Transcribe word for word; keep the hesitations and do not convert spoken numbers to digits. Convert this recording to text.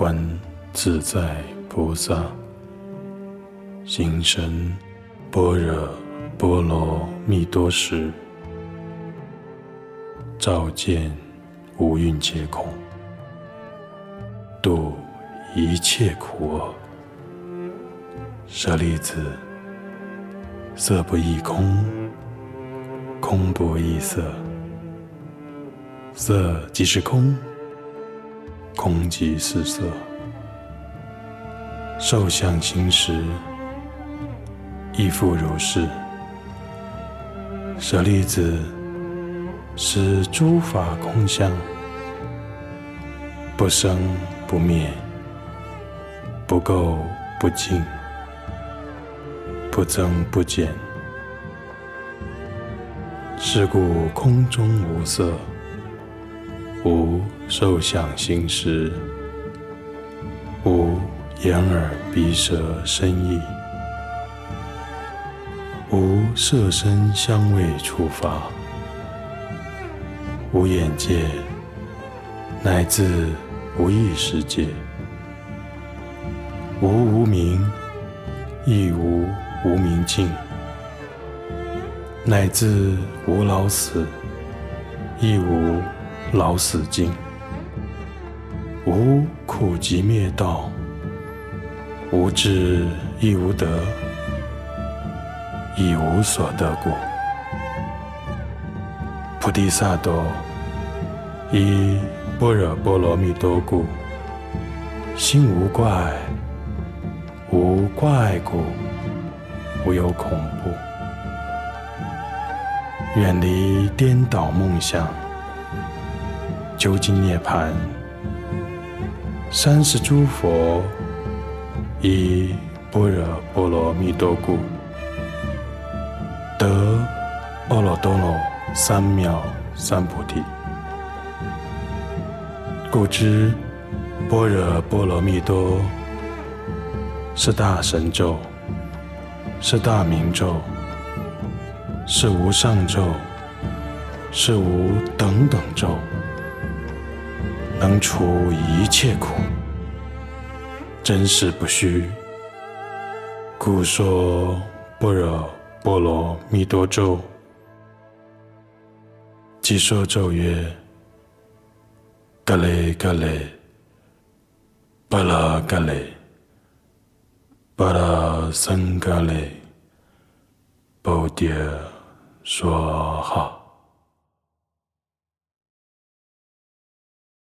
观自在菩萨行深般若波罗蜜多时，照见五蕴皆空，度一切苦厄。舍利子，色不异空，空不异色，色即是空，空即是色。受想行识，亦复如是。舍利子，是诸法空相，不生不灭，不垢不净，不增不减。是故空中无色，无受想行识，无眼耳鼻舌身意，无色声香味触法，无眼界，乃至无意识界，无无明，亦无无明尽，乃至无老死，亦无老死尽，无苦集灭道，无智亦无得，亦无所得故。菩提萨埵，依般若波罗蜜多故，心无挂碍，无挂碍故，无有恐怖。远离颠倒梦想，究竟涅槃。三世诸佛依般若波罗蜜多故，得阿耨多罗三藐三菩提。故知般若波罗蜜多是大神咒，是大明咒，是无上咒，是无等等咒，能除一切苦，真实不虚。故说般若波罗蜜多咒。即说咒曰：噶雷噶雷，巴拉噶雷，巴拉僧噶雷，波迭娑哈。